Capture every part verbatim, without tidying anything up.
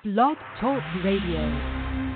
Blog Talk Radio.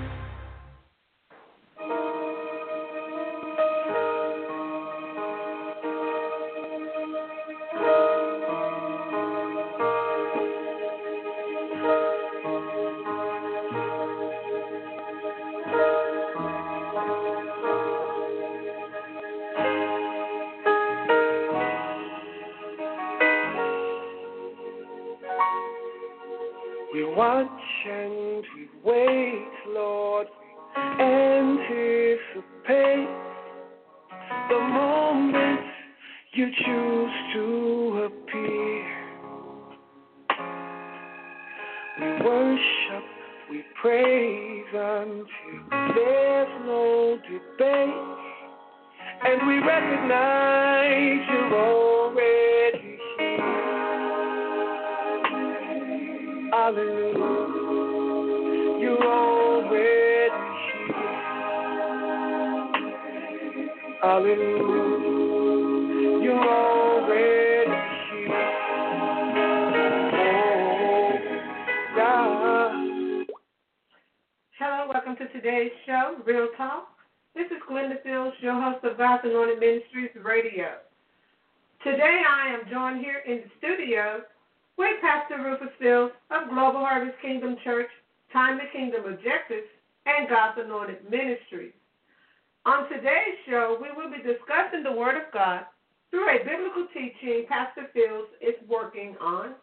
On today's show, we will be discussing the Word of God through a biblical teaching Pastor Fields is working on,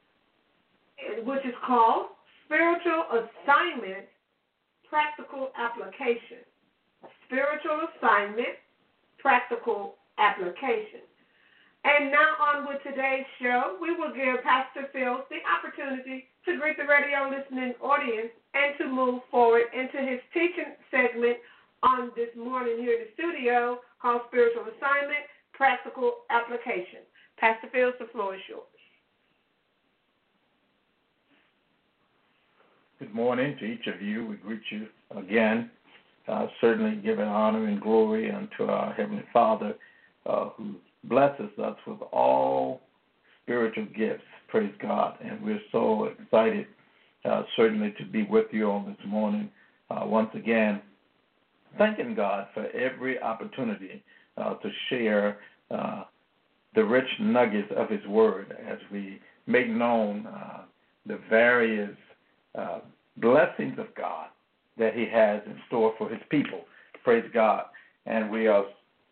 which is called Spiritual Assignment, Practical Application. Spiritual Assignment, Practical Application. And now on with today's show, we will give Pastor Fields the opportunity to greet the radio listening audience and to move forward into his teaching segment on this morning here in the studio called Spiritual Assignment, Practical Application. Pastor Fields, the floor is yours. Good morning to each of you. We greet you again, uh, certainly giving honor and glory unto our Heavenly Father uh, who blesses us with all spiritual gifts. Praise God. And we're so excited uh, certainly to be with you on this morning uh, once again, thanking God for every opportunity uh, to share uh, the rich nuggets of His Word as we make known uh, the various uh, blessings of God that He has in store for His people. Praise God. And we are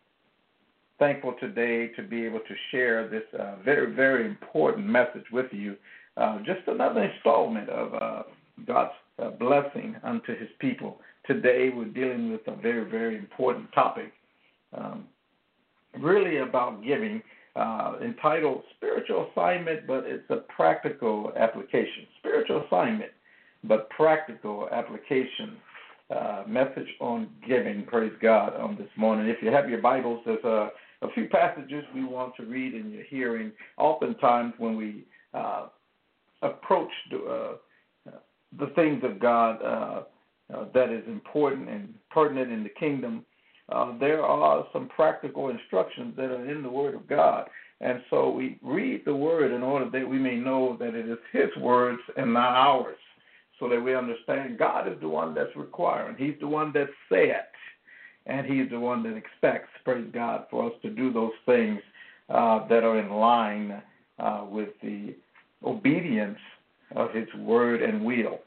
thankful today to be able to share this uh, very, very important message with you. Uh, just another installment of uh, God's uh, blessing unto His people. Today we're dealing with a very, very important topic, um, really about giving, uh, entitled Spiritual Assignment, but it's a practical application. Spiritual assignment, but practical application. Uh, message on giving, praise God, on this morning. If you have your Bibles, there's a, a few passages we want to read in your hearing. Oftentimes when we uh, approach the, uh, the things of God, uh, Uh, that is important and pertinent in the kingdom, uh, there are some practical instructions that are in the Word of God. And so we read the Word in order that we may know that it is His words and not ours, so that we understand God is the one that's requiring. He's the one that said, and He's the one that expects, praise God, for us to do those things uh, that are in line uh, with the obedience of His Word and will.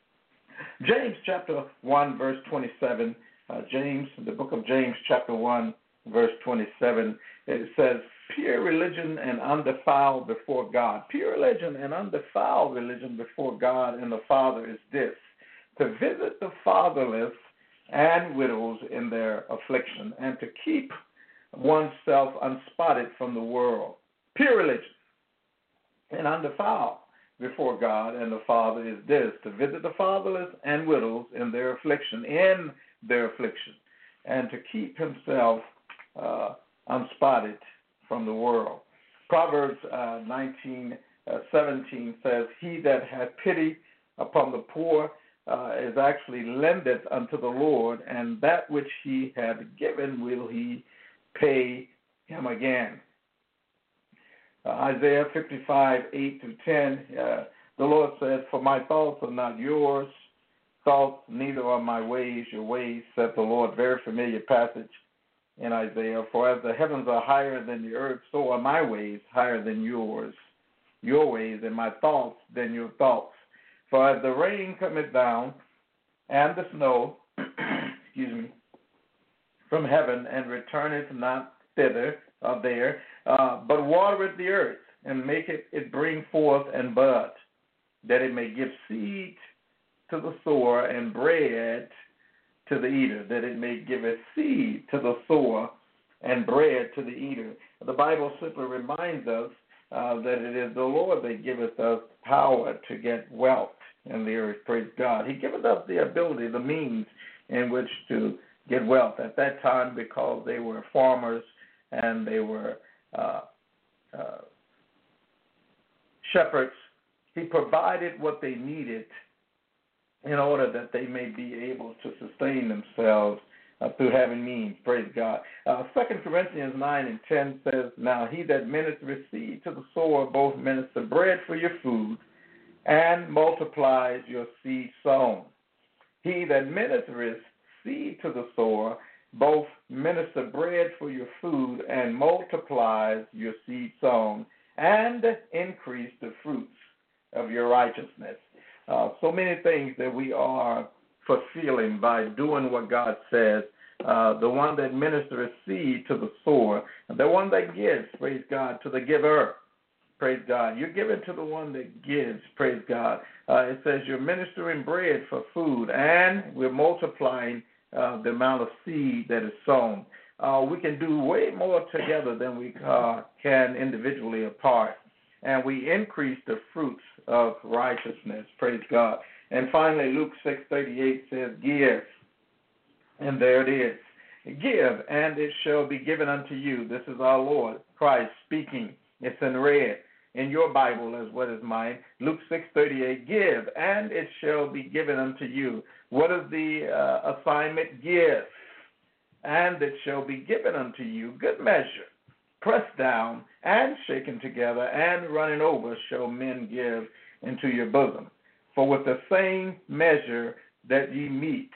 James chapter one, verse twenty-seven, uh, James, the book of James chapter one, verse twenty-seven, it says, pure religion and undefiled before God. Pure religion and undefiled religion before God and the Father is this, to visit the fatherless and widows in their affliction and to keep oneself unspotted from the world. Pure religion and undefiled before God and the Father is this, to visit the fatherless and widows in their affliction, in their affliction, and to keep himself uh, unspotted from the world. Proverbs uh, nineteen seventeen says, he that hath pity upon the poor uh, is actually lendeth unto the Lord, and that which he hath given will he pay him again. Uh, Isaiah fifty-five, eight through ten, uh, The Lord says, for my thoughts are not yours, thoughts, neither are my ways your ways, said the Lord. Very familiar passage in Isaiah. For as the heavens are higher than the earth, so are my ways higher than yours, your ways, and my thoughts than your thoughts. For as the rain cometh down, and the snow, excuse me, from heaven, and returneth not thither or there, uh, but watereth the earth, and maketh it bring forth and bud, that it may give seed to the sower and bread to the eater, that it may give a seed to the sower and bread to the eater. The Bible simply reminds us uh, that it is the Lord that giveth us power to get wealth in the earth. Praise God. He giveth us the ability, the means in which to get wealth. At that time, because they were farmers and they were uh, uh, shepherds, he provided what they needed in order that they may be able to sustain themselves uh, through having means. Praise God. Uh, Second Corinthians nine and ten says, now he that ministereth seed to the sower both minister bread for your food and multiplies your seed sown. He that ministereth seed to the sower both minister bread for your food and multiplies your seed sown and increase the fruits of your righteousness. Uh, so many things that we are fulfilling by doing what God says. Uh, the one that ministers seed to the sower, the one that gives, praise God, to the giver, praise God. You're giving to the one that gives, praise God. Uh, it says you're ministering bread for food, and we're multiplying uh, the amount of seed that is sown. Uh, we can do way more together than we uh, can individually apart. And we increase the fruits of righteousness. Praise God. And finally, Luke six thirty-eight says, give. And there it is. Give, and it shall be given unto you. This is our Lord Christ speaking. It's in red in your Bible as well as mine. Luke six thirty-eight, give, and it shall be given unto you. What is the uh, assignment? Give, and it shall be given unto you. Good measure, pressed down and shaken together and running over shall men give into your bosom. For with the same measure that ye meet,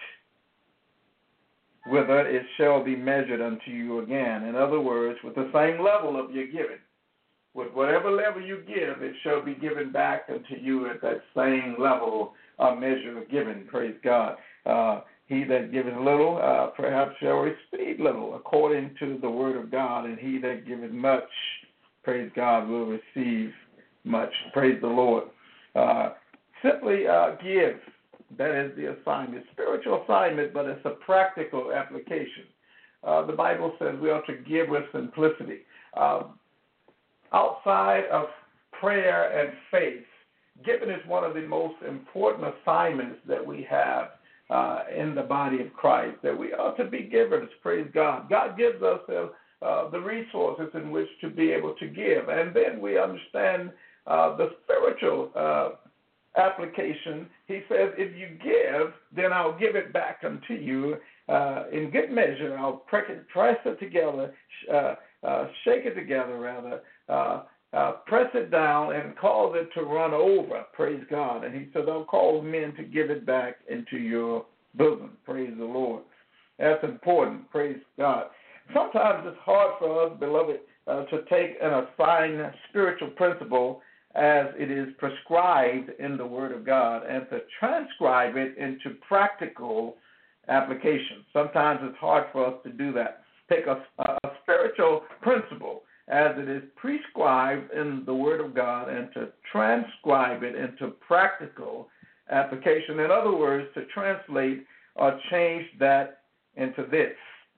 whether it shall be measured unto you again. In other words, with the same level of your giving. With whatever level you give, it shall be given back unto you at that same level of measure of giving. Praise God. Uh, he that giveth little, uh, perhaps shall receive little, according to the word of God. And he that giveth much, praise God, will receive much. Praise the Lord. Uh, simply uh, give. That is the assignment. Spiritual assignment, but it's a practical application. Uh, the Bible says we ought to give with simplicity. Uh, outside of prayer and faith, giving is one of the most important assignments that we have uh, in the body of Christ, that we ought to be givers, praise God. God gives us uh, uh, the resources in which to be able to give. And then we understand uh, the spiritual uh, application. He says, if you give, then I'll give it back unto you uh, in good measure. I'll press it, press it together, uh, uh, shake it together, rather, uh, uh, press it down and cause it to run over, praise God. And he says, I'll cause men to give it back into your bosom, praise the Lord. That's important, praise God. Sometimes it's hard for us, beloved, uh, to take an assigned spiritual principle as it is prescribed in the Word of God and to transcribe it into practical application. Sometimes it's hard for us to do that. Take a, a spiritual principle as it is prescribed in the Word of God and to transcribe it into practical application. In other words, to translate or change that into this.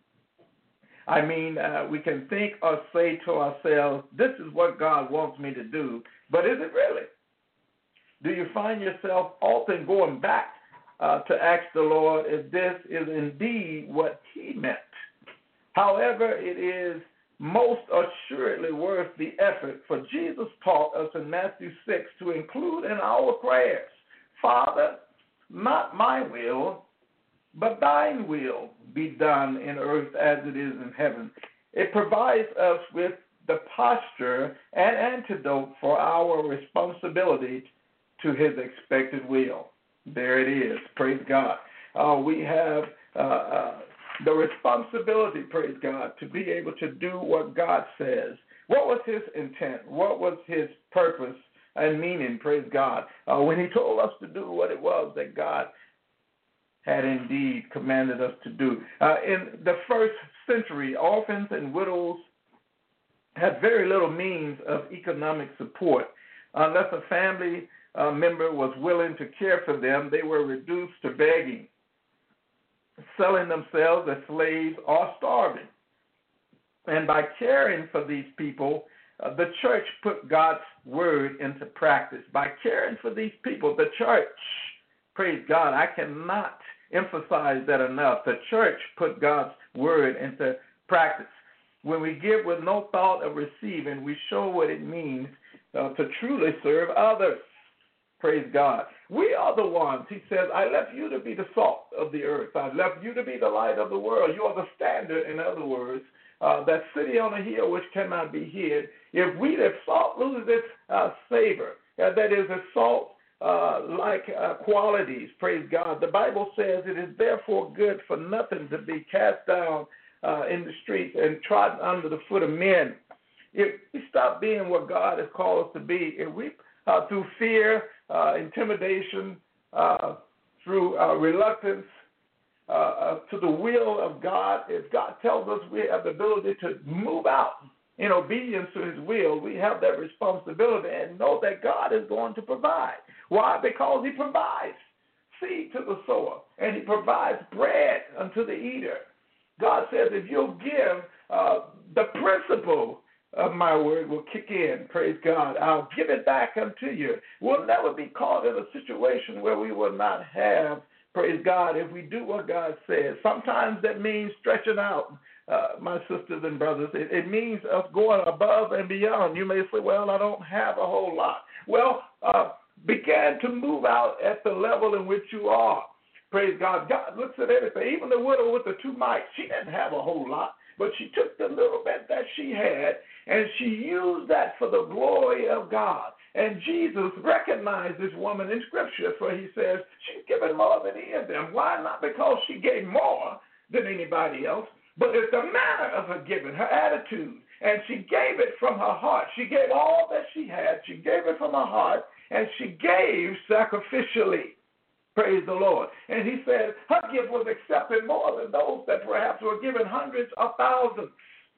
I mean, uh, we can think or say to ourselves, this is what God wants me to do, but is it really? Do you find yourself often going back uh, to ask the Lord if this is indeed what he meant? However, it is most assuredly worth the effort, for Jesus taught us in Matthew six to include in our prayers, Father, not my will, but thine will be done in earth as it is in heaven. It provides us with the posture and antidote for our responsibility to his expected will. There it is. Praise God. Uh, we have uh, uh, the responsibility, praise God, to be able to do what God says. What was his intent? What was his purpose and meaning, praise God, uh, when he told us to do what it was that God had indeed commanded us to do. Uh, in the first century, orphans and widows had very little means of economic support. Unless a family uh, member was willing to care for them, they were reduced to begging, selling themselves as slaves, or starving. And by caring for these people, uh, the church put God's word into practice. By caring for these people, the church, praise God, I cannot emphasize that enough. The church put God's word into practice. When we give with no thought of receiving, we show what it means uh, to truly serve others. Praise God. We are the ones, he says, I left you to be the salt of the earth. I left you to be the light of the world. You are the standard, in other words, uh, that city on a hill which cannot be hid. If we, if salt loses its uh, savor, uh, that is, if salt uh, like uh, qualities, praise God, the Bible says it is therefore good for nothing to be cast down uh, in the streets and trodden under the foot of men. If we stop being what God has called us to be, if we, uh, through fear, uh, intimidation, uh, through uh, reluctance, uh, uh, to the will of God, if God tells us we have the ability to move out in obedience to his will, we have that responsibility and know that God is going to provide. Why? Because he provides seed to the sower and he provides bread unto the eater. God says if you'll give, uh, the principle of my word will kick in. Praise God. I'll give it back unto you. We'll never be caught in a situation where we will not have, praise God, if we do what God says. Sometimes that means stretching out, uh, my sisters and brothers. It, it means us going above and beyond. You may say, well, I don't have a whole lot. Well, uh, begin to move out at the level in which you are. Praise God. God looks at everything. Even the widow with the two mites, she didn't have a whole lot, but she took the little bit that she had, and she used that for the glory of God. And Jesus recognized this woman in Scripture, for he says, she's given more than any of them. Why? Not because she gave more than anybody else, but it's the manner of her giving, her attitude. And she gave it from her heart. She gave all that she had. She gave it from her heart, and she gave sacrificially. Praise the Lord. And he said her gift was accepted more than those that perhaps were given hundreds of thousands,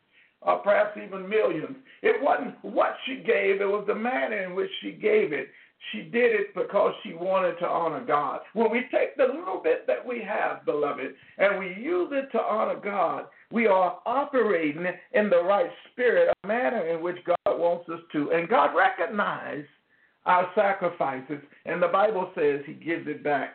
or perhaps even millions. It wasn't what she gave, it was the manner in which she gave it. She did it because she wanted to honor God. When we take the little bit that we have, beloved, and we use it to honor God, we are operating in the right spirit, a manner in which God wants us to. And God recognized our sacrifices, and the Bible says he gives it back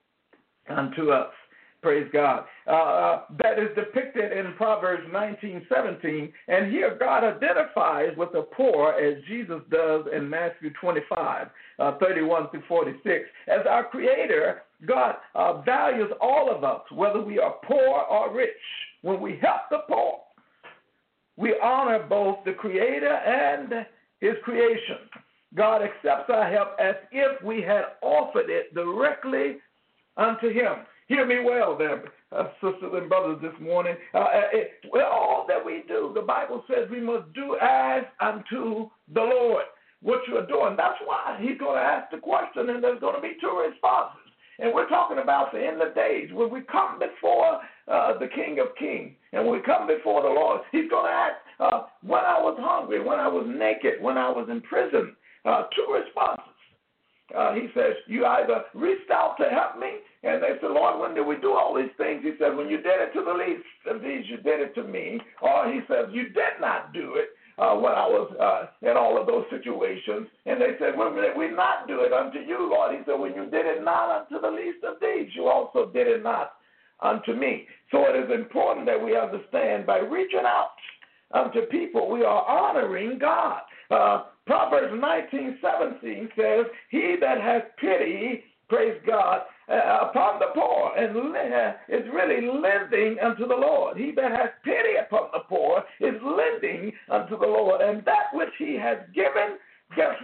unto us. Praise God. Uh, that is depicted in Proverbs nineteen seventeen, and here God identifies with the poor as Jesus does in Matthew twenty-five, uh, thirty-one through forty-six. As our Creator, God uh, values all of us, whether we are poor or rich. When we help the poor, we honor both the Creator and his creation. God accepts our help as if we had offered it directly unto him. Hear me well there, uh, sisters and brothers, this morning. Uh, it, with all that we do, the Bible says we must do as unto the Lord. What you are doing, that's why he's going to ask the question, and there's going to be two responses. And we're talking about the end of days. When we come before uh, the King of Kings, and when we come before the Lord, he's going to ask, uh, when I was hungry, when I was naked, when I was in prison. Uh, two responses. Uh, he says, you either reached out to help me, and they said, Lord, when did we do all these things? He said, when you did it to the least of these, you did it to me. Or he says, you did not do it uh, when I was uh, in all of those situations. And they said, well, did we not do it unto you, Lord? He said, when you did it not unto the least of these, you also did it not unto me. So it is important that we understand by reaching out unto people, we are honoring God. Uh, Proverbs nineteen seventeen says, he that has pity, praise God, uh, upon the poor, and uh, is really lending unto the Lord. He that has pity upon the poor is lending unto the Lord. And that which he has given, guess what?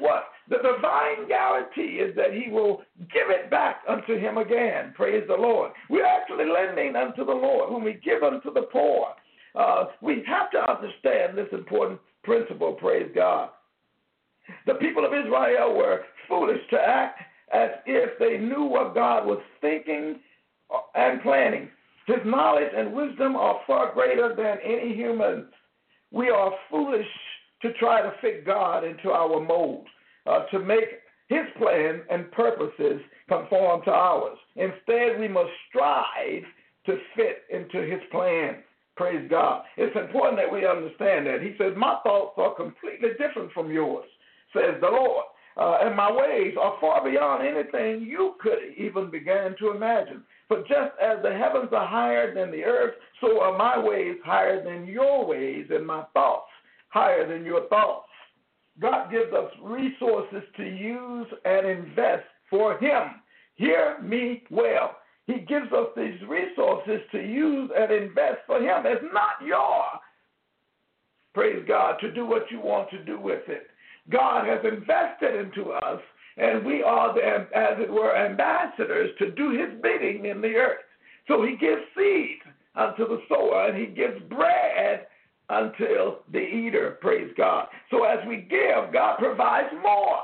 the divine guarantee is that he will give it back unto him again. Praise the Lord. We're actually lending unto the Lord when we give unto the poor. Uh, we have to understand this important principle, praise God. The people of Israel were foolish to act as if they knew what God was thinking and planning. His knowledge and wisdom are far greater than any human. We are foolish to try to fit God into our mold, uh, to make his plan and purposes conform to ours. Instead, we must strive to fit into his plan. Praise God. It's important that we understand that. He says, my thoughts are completely different from yours, says the Lord. Uh, and my ways are far beyond anything you could even begin to imagine. For just as the heavens are higher than the earth, so are my ways higher than your ways, and my thoughts higher than your thoughts. God gives us resources to use and invest for him. Hear me well. He gives us these resources to use and invest for him. It's not yours, praise God, to do what you want to do with it. God has invested into us, and we are, the, as it were, ambassadors to do his bidding in the earth. So he gives seed unto the sower, and he gives bread until the eater, praise God. So as we give, God provides more.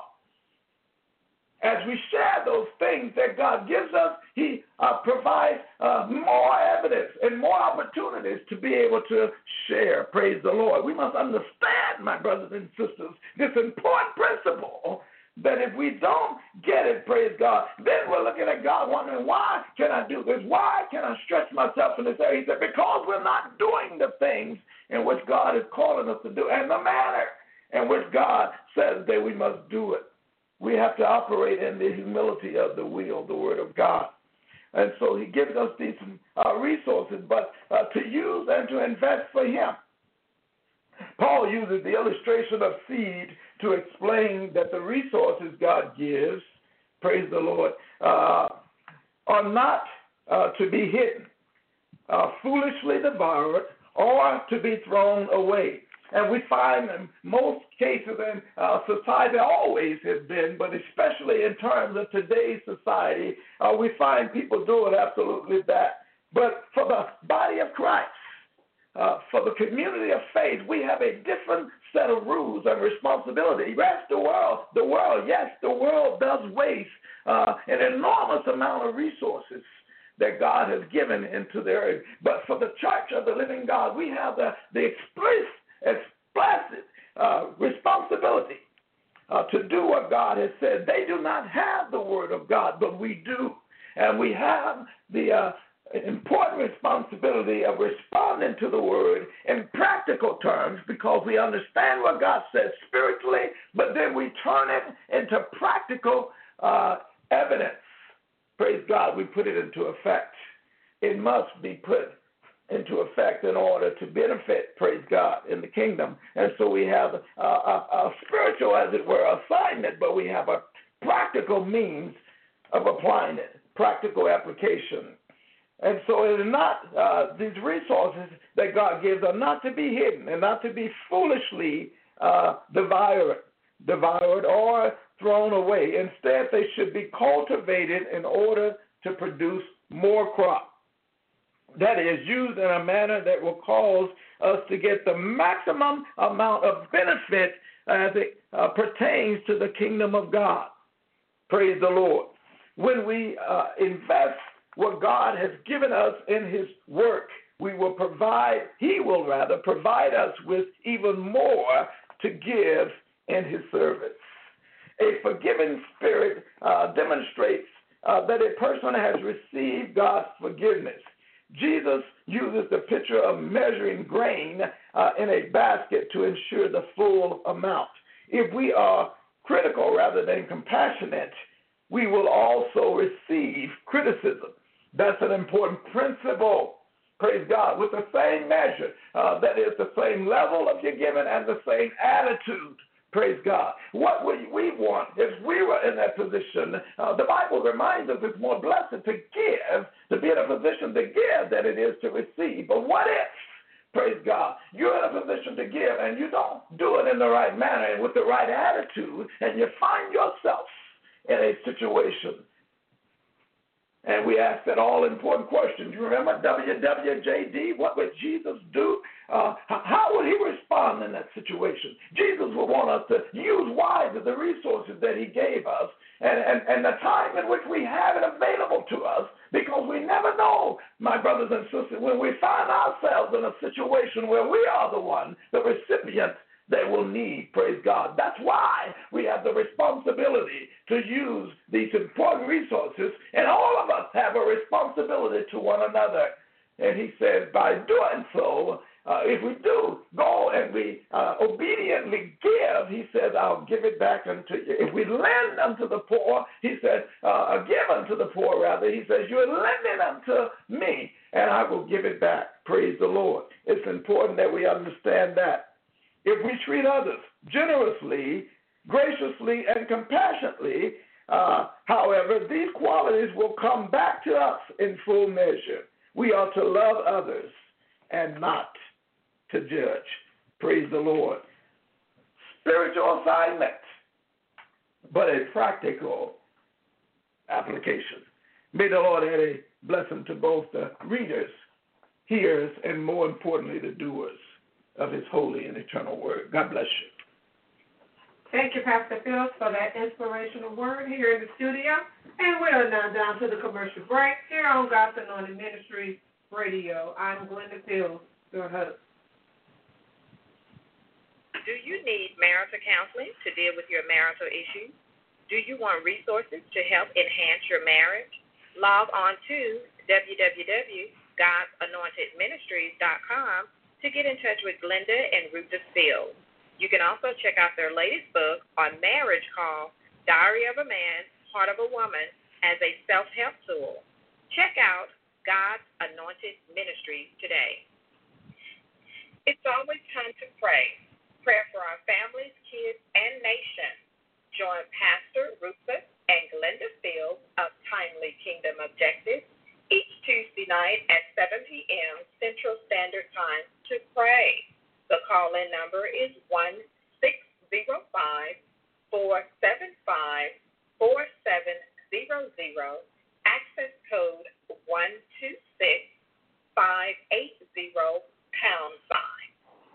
As we share those things that God gives us, he uh, provides uh, more evidence and more opportunities to be able to share. Praise the Lord. We must understand, my brothers and sisters, this important principle that if we don't get it, praise God, then we're looking at God wondering, why can I do this? Why can I stretch myself in this area? He said, because we're not doing the things in which God is calling us to do and the manner in which God says that we must do it. We have to operate in the humility of the will, the word of God. And so he gives us these uh, resources, but uh, to use and to invest for him. Paul uses the illustration of seed to explain that the resources God gives, praise the Lord, uh, are not uh, to be hidden, uh, foolishly devoured, or to be thrown away. And we find in most cases in uh, society, always has been, but especially in terms of today's society, uh, we find people doing absolutely that. But for the body of Christ, uh, for the community of faith, we have a different set of rules and responsibility. Yes, the world, the world, yes, the world does waste uh, an enormous amount of resources that God has given into the earth. But for the church of the living God, we have the, the express explicit uh, responsibility uh, to do what God has said. They do not have the word of God, but we do. And we have the uh, important responsibility of responding to the word in practical terms because we understand what God says spiritually, but then we turn it into practical uh, evidence. Praise God, we put it into effect. It must be put into effect in order to benefit, praise God, in the kingdom. And so we have a, a, a spiritual, as it were, assignment, but we have a practical means of applying it, practical application. And so it is not, uh, these resources that God gives are not to be hidden and not to be foolishly uh, devoured, devoured or thrown away. Instead, they should be cultivated in order to produce more crop. That is, used in a manner that will cause us to get the maximum amount of benefit as it uh, pertains to the kingdom of God. Praise the Lord. When we uh, invest what God has given us in his work, we will provide, he will rather provide us with even more to give in his service. A forgiving spirit uh, demonstrates uh, that a person has received God's forgiveness. Jesus uses the picture of measuring grain uh, in a basket to ensure the full amount. If we are critical rather than compassionate, we will also receive criticism. That's an important principle, praise God, with the same measure. Uh, that is the same level of your giving and the same attitude. Praise God. What we, we want, if we were in that position, uh, the Bible reminds us it's more blessed to give, to be in a position to give than it is to receive. But what if, praise God, you're in a position to give and you don't do it in the right manner and with the right attitude, and you find yourself in a situation. And we ask that all-important question. You remember W W J D? What would Jesus do? Uh, how would he respond in that situation? Jesus would want us to use wisely the resources that he gave us and, and, and the time in which we have it available to us, because we never know, my brothers and sisters, when we find ourselves in a situation where we are the one, the recipient they will need, praise God. That's why we have the responsibility to use these important resources, and all of us have a responsibility to one another. And he says, by doing so, uh, if we do go and we uh, obediently give, he says, I'll give it back unto you. If we lend unto the poor, he said, uh, give unto the poor, rather. He says, you're lending unto me, and I will give it back. Praise the Lord. It's important that we understand that. If we treat others generously, graciously, and compassionately, uh, however, these qualities will come back to us in full measure. We are to love others and not to judge. Praise the Lord. Spiritual assignment, but a practical application. May the Lord add a blessing to both the readers, hearers, and more importantly, the doers of his holy and eternal word. God bless you. Thank you, Pastor Phil, for that inspirational word here in the studio. And we are now down to the commercial break here on God's Anointed Ministries Radio. I'm Glenda Fields, your host. Do you need marital counseling to deal with your marital issues? Do you want resources to help enhance your marriage? Log on to w w w dot gods anointed ministries dot com to get in touch with Glenda and Rufus Fields. You can also check out their latest book on marriage called Diary of a Man, Heart of a Woman, as a self-help tool. Check out God's Anointed Ministries today. It's always time to pray. Prayer for our families, kids, and nation. Join Pastor Rufus and Glenda Fields of Timely Kingdom Objectives each Tuesday night at seven p.m. Central Standard Time to pray. The call-in number is one six zero five, four seven five, four seven zero zero, access code one two six five eight zero, pound sign.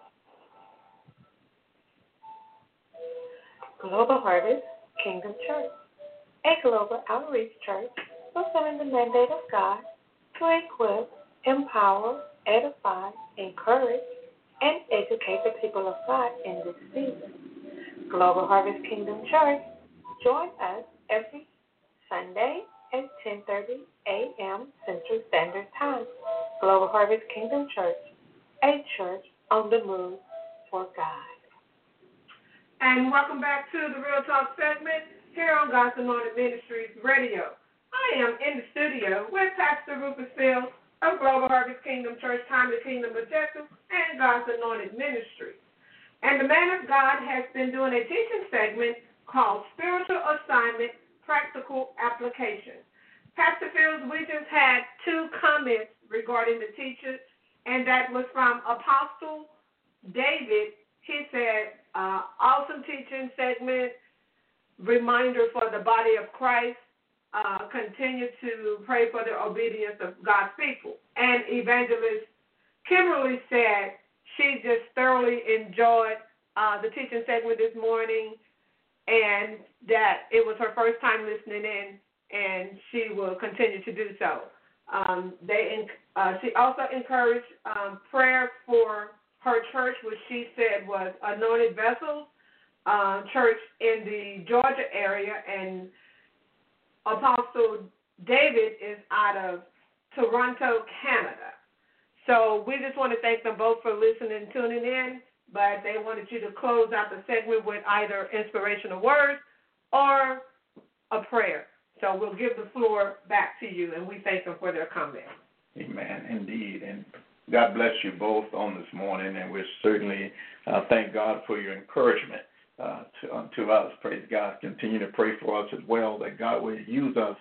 Global Harvest Kingdom Church, a global outreach church fulfilling the mandate of God to equip, empower, edify, encourage, and educate the people of God in this season. Global Harvest Kingdom Church, join us every Sunday at ten thirty a.m. Central Standard Time. Global Harvest Kingdom Church, a church on the move for God. And welcome back to the Real Talk segment here on God's Anointed Ministries Radio. I am in the studio with Pastor Rufus Fields of Global Harvest Kingdom Church, Timely Kingdom Objectives, and God's Anointed Ministries. And the man of God has been doing a teaching segment called Spiritual Assignment, Practical Application. Pastor Fields, we just had two comments regarding the teacher, and that was from Apostle David. He said, uh, awesome teaching segment, reminder for the body of Christ. Uh, continue to pray for the obedience of God's people. And Evangelist Kimberly said she just thoroughly enjoyed uh, the teaching segment this morning, and that it was her first time listening in, and she will continue to do so. Um, they, uh, she also encouraged um, prayer for her church, which she said was Anointed Vessels uh, Church in the Georgia area, and Apostle David is out of Toronto, Canada. So we just want to thank them both for listening and tuning in, but they wanted you to close out the segment with either inspirational words or a prayer. So we'll give the floor back to you, and we thank them for their comments. Amen, indeed. And God bless you both on this morning, and we certainly uh, thank God for your encouragement uh, to, uh, to us. Praise God. Continue to pray for us as well, that God will use us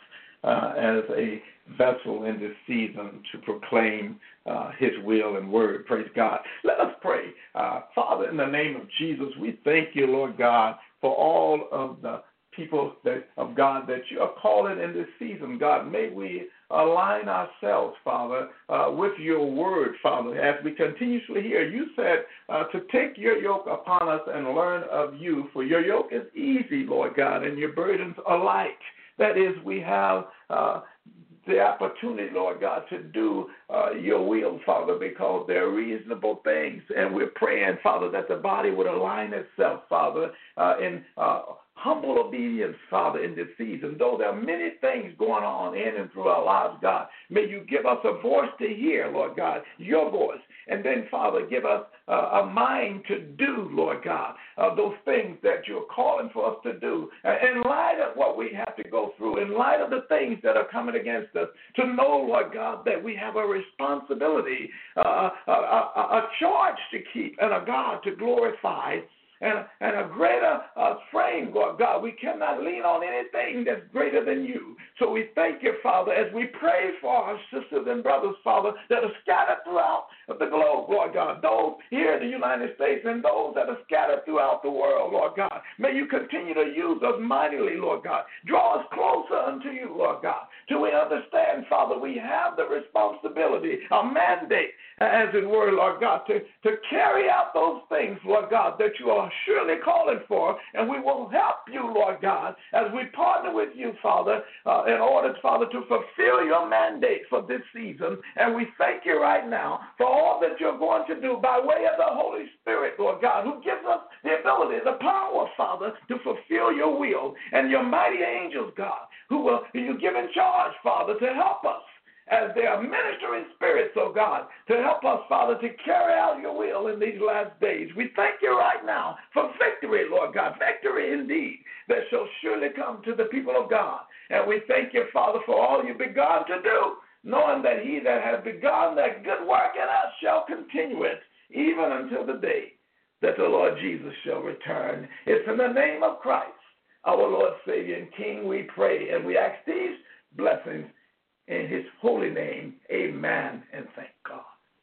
uh, as a vessel in this season to proclaim uh, his will and word. Praise God. Let us pray. Uh, Father, in the name of Jesus, we thank you, Lord God, for all of the people that, of God that you are calling in this season, God. May we align ourselves, Father, uh, with your word, Father, as we continuously hear. You said uh, to take your yoke upon us and learn of you, for your yoke is easy, Lord God, and your burdens are light. That is, we have uh, the opportunity, Lord God, to do uh, your will, Father, because they're reasonable things. And we're praying, Father, that the body would align itself, Father, uh, in uh, humble obedience, Father, in this season. Though there are many things going on in and through our lives, God, may you give us a voice to hear, Lord God, your voice. And then, Father, give us uh, a mind to do, Lord God, uh, those things that you're calling for us to do. Uh, in light of what we have to go through, in light of the things that are coming against us, to know, Lord God, that we have a responsibility, uh, a, a, a charge to keep, and a God to glorify, and, and a greater uh, frame, Lord God. We cannot lean on anything that's greater than you. So we thank you, Father, as we pray for our sisters and brothers, Father, that are scattered throughout the globe, Lord God, those here in the United States and those that are scattered throughout the world, Lord God. May you continue to use us mightily, Lord God. Draw us closer unto you, Lord God, till we understand, Father, we have the responsibility, a mandate, as it were, Lord God, to, to carry out those things, Lord God, that you are surely calling for, and we will help you, Lord God, as we partner with you, Father, uh, in order, Father, to fulfill your mandate for this season. And we thank you right now for all that you're going to do by way of the Holy Spirit, Lord God, who gives us the ability, the power, Father, to fulfill your will, and your mighty angels, God, who will who you give in charge, Father, to help us as they are ministering spirits, oh God, to help us, Father, to carry out your will in these last days. We thank you right now for victory, Lord God, victory indeed that shall surely come to the people of God. And we thank you, Father, for all you've begun to do, knowing that he that has begun that good work in us shall continue it, even until the day that the Lord Jesus shall return. It's in the name of Christ, our Lord, Savior, and King, we pray, and we ask these blessings in his holy name. Amen, and thank God.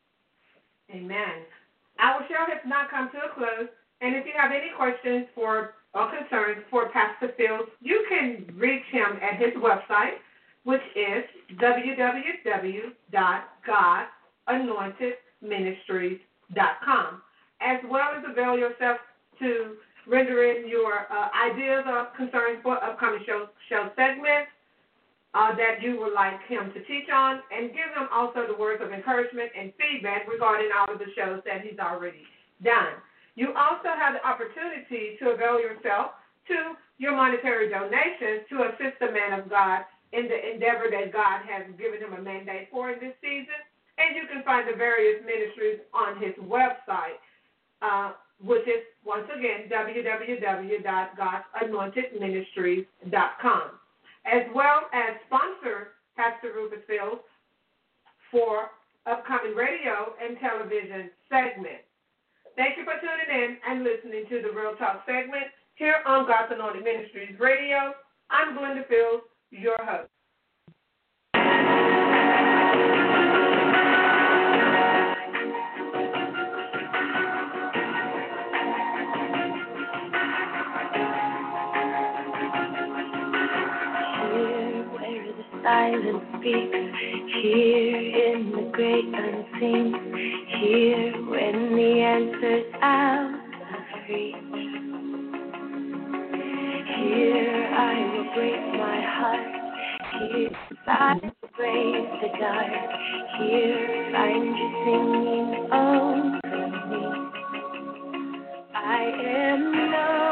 Amen. Our show has now come to a close, and if you have any questions for or concerns for Pastor Fields, you can reach him at his website, which is w w w dot god anointed ministries dot com, as well as avail yourself to render in your uh, ideas or concerns for upcoming show, show segments uh, that you would like him to teach on, and give him also the words of encouragement and feedback regarding all of the shows that he's already done. You also have the opportunity to avail yourself to your monetary donations to assist the man of God in the endeavor that God has given him a mandate for in this season. And you can find the various ministries on his website, uh, which is, once again, w w w dot god anointed ministries dot com, as well as sponsor Pastor Rufus Fields for upcoming radio and television segments. Thank you for tuning in and listening to the Real Talk segment here on God's Anointed Ministries Radio. I'm Glenda Fields, your host. Silence speaks here in the great unseen, here when the answer's out of reach. Here I will break my heart, here I will brave the dark, here find you singing over me. I am loved.